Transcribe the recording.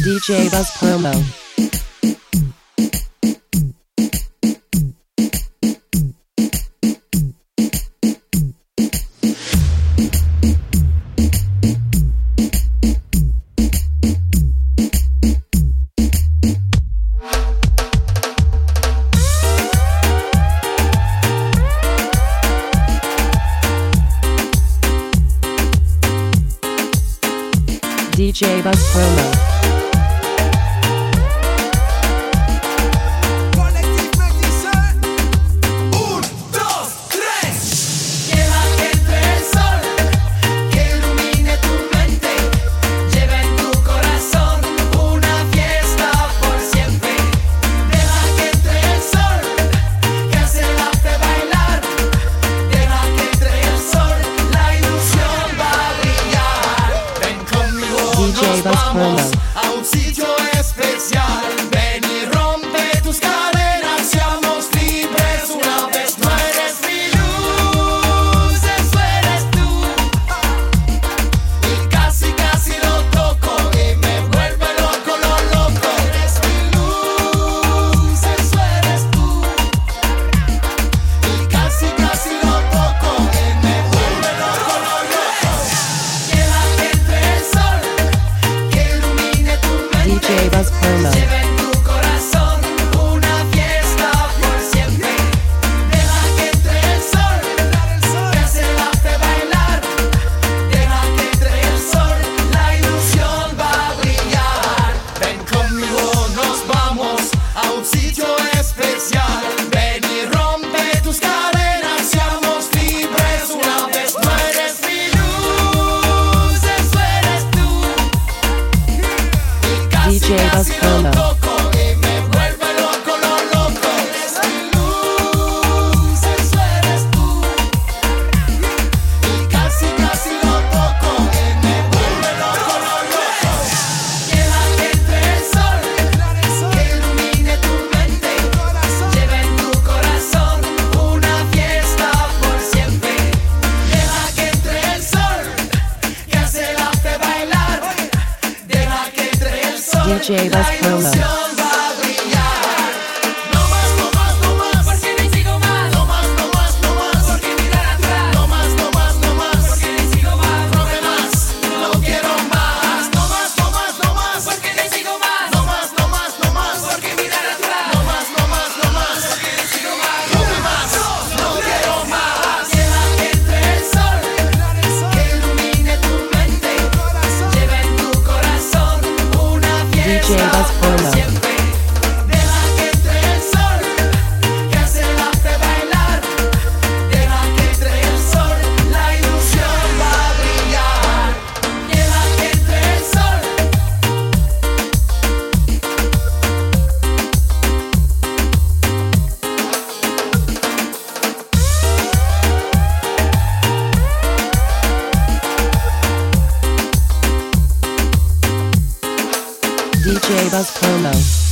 DJ Buzz Promo. DJ Buzz Promo. Vamos a un sitio especial. Ven y rompe tus cadenas, seamos libres una vez. No eres mi luz, eso eres tú. Y casi lo toco y me vuelve loco lo loco. Eres mi luz, eso eres tú. Y casi lo toco y me vuelve loco lo loco. Deja que entre el sol, DJ Buzz Promo. lleva en tu corazón una fiesta por siempre. Deja que entre el sol, que hace la fe bailar. Deja que entre el sol, la ilusión va a brillar. Ven conmigo, nos vamos a un sitio especial. Ven y rompe tus cadenas, seamos libres una vez. No eres mi luz, eso eres tú. DJ Buzz Promo. Toco y me vuelve loco lo loco. Eres mi luz, eso eres tú. Y casi lo toco y me vuelve loco lo loco. Deja que entre el sol, que ilumine tu mente. Lleva en tu corazón una fiesta por siempre. Deja que entre el sol, que hace la fe bailar. Deja que entre el sol, DJ Buzz la Promo. ilusión va a brillar. No más, porque ni sigo más. No más, porque mirar atrás. No más, porque ni sigo más. Robe más, no quiero más. No más, porque ni sigo más. No más, porque mirar atrás. No más, porque ni sigo más. Robe más, no quiero más. Deja que entre el sol, que ilumine tu mente. Lleva en tu corazón una DJ fiesta Buzz por Promo. siempre. Deja que entre el sol, que hace la fe bailar. Deja que entre el sol, la ilusión va a brillar. Deja que entre el sol. DJ Buzz Promo.